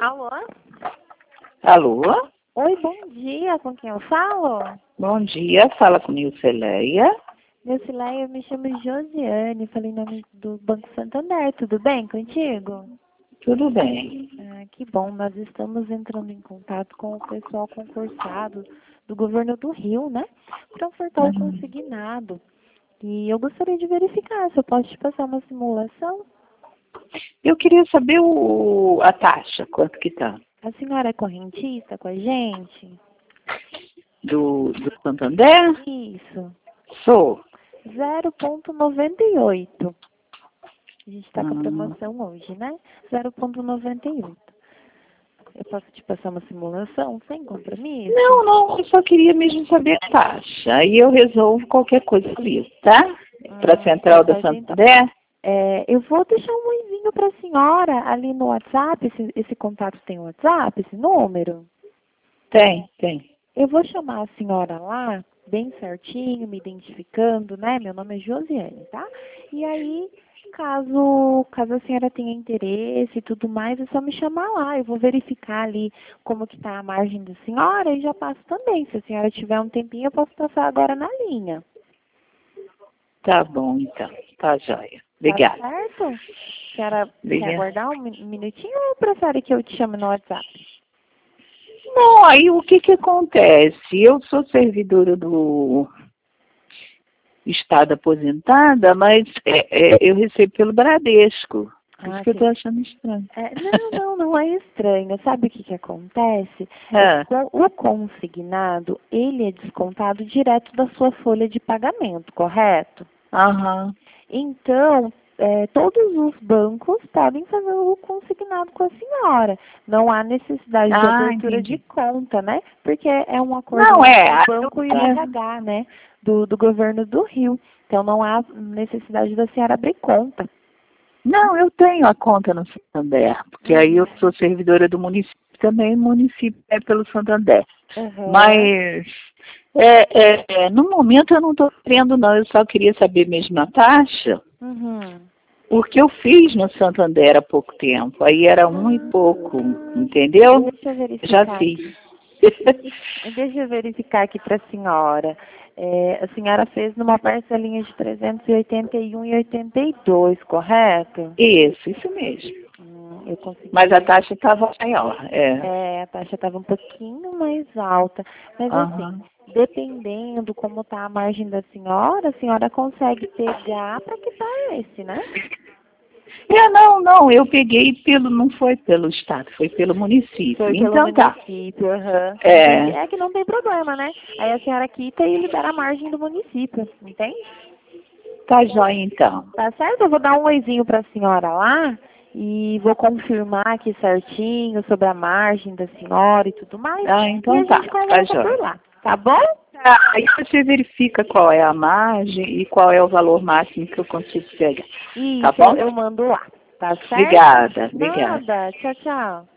Alô? Alô? Oi, bom dia. Com quem eu falo? Bom dia, fala com Nilceleia. Nilceleia, eu me chamo Josiane, falei em nome do Banco Santander. Tudo bem contigo? Tudo bem. Que bom. Nós estamos entrando em contato com o pessoal concursado do governo do Rio, né? Para ofertar o consignado. E eu gostaria de verificar se eu posso te passar uma simulação. Eu queria saber a taxa, quanto que tá? A senhora é correntista com a gente? Do Santander? Isso. Sou. 0,98. A gente está com a promoção hoje, né? 0,98. Eu posso te passar uma simulação sem compromisso? Não, eu só queria mesmo saber a taxa. Aí eu resolvo qualquer coisa por isso, tá? Para a central da Santander? Então, eu vou deixar um oizinho para a senhora ali no WhatsApp. Esse contato tem WhatsApp, esse número? Tem. Eu vou chamar a senhora lá, bem certinho, me identificando, né? Meu nome é Josiane, tá? E aí, caso a senhora tenha interesse e tudo mais, é só me chamar lá. Eu vou verificar ali como que tá a margem da senhora e já passo também. Se a senhora tiver um tempinho, eu posso passar agora na linha. Tá bom, então. Tá joia. Obrigada. Tá certo? A senhora quer aguardar um minutinho ou prefere que eu te chame no WhatsApp? Não, aí o que acontece? Eu sou servidora do Estado aposentada, mas eu recebo pelo Bradesco. Por isso que eu estou achando estranho. Não é estranho. Sabe o que acontece? O consignado, ele é descontado direto da sua folha de pagamento, correto? Aham. Então, todos os bancos podem fazer o consignado com a senhora. Não há necessidade de abertura de conta, né? Porque é um acordo entre o banco e o RH, né? Do governo do Rio. Então, não há necessidade da senhora abrir conta. Não, eu tenho a conta no Santander, porque aí eu sou servidora do município também, o município é pelo Santander. Mas, no momento eu não estou querendo não, eu só queria saber mesmo a taxa, porque eu fiz no Santander há pouco tempo, aí era 1 e pouco, entendeu? Deixa eu verificar. Já fiz. Deixa eu verificar aqui para a senhora. A senhora fez numa parcelinha de 381,82, correto? Isso mesmo. Eu consegui. Mas a taxa estava maior. A taxa estava um pouquinho mais alta. Mas assim, dependendo como está a margem da senhora, a senhora consegue pegar para que tá esse, né? Não, eu peguei não foi pelo Estado, foi pelo município. Foi pelo município, É que não tem problema, né? Aí a senhora quita e libera a margem do município, entende? Tá jóia, então. Tá certo? Eu vou dar um oizinho pra senhora lá e vou confirmar aqui certinho sobre a margem da senhora e tudo mais. Então e a gente conversa por lá, tá bom? Aí você verifica qual é a margem e qual é o valor máximo que eu consigo pegar. Isso, Tá bom? eu mando lá, tá certo? Obrigada. Nada, tchau.